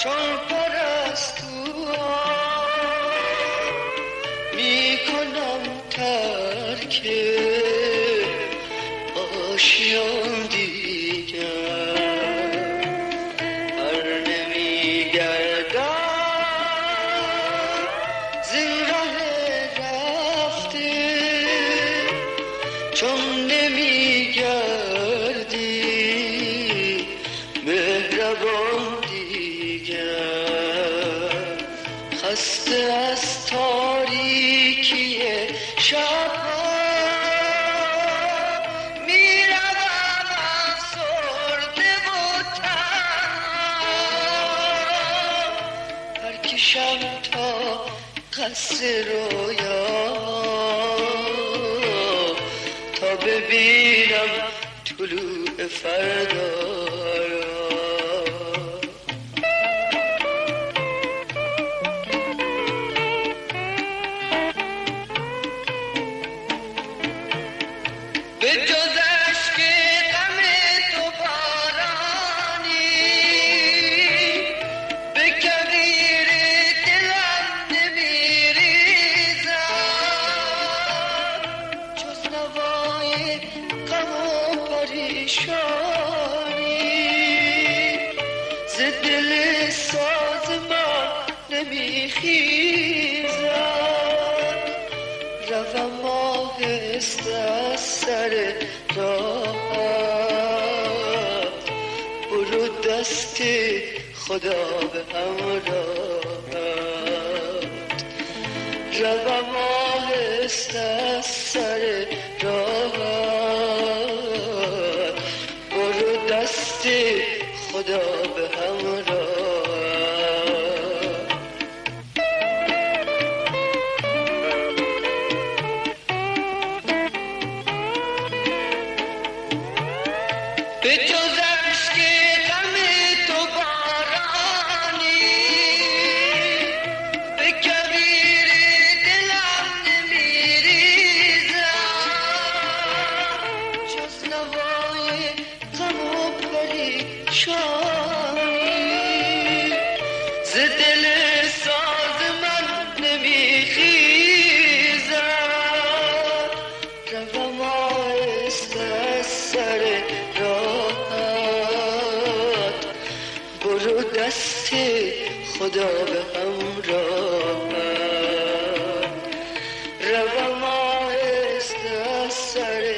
چون پرستوها میکنم ترک آشیان دیگر، هر نمیگردم زین راه رفته، چون نمیگردی مهربان دیگر، خسته از تاریکی شبها میروم افسرده و تنها، پرکشم تا قصر رویا تا ببینم طلوع فردا را. به جز اشک غم تو بارانی به کویر دلم نمیریزد، جز نوای غم و پریشانی ز دل ساز من نمیخیزد. روم آهسته از سر راهت، برو دست خدا به همراهت. روم آهسته از سر راهت، برو دست خدا به همراهت. به جز اشک غم تو بارانی به کویر دلم نمیریزد، جز نوای غم و پریشانی ز دل ساز من نمیخیزد. روم آهسته از سر راحت، برو دست خدا به همراهت. روم آهسته از سر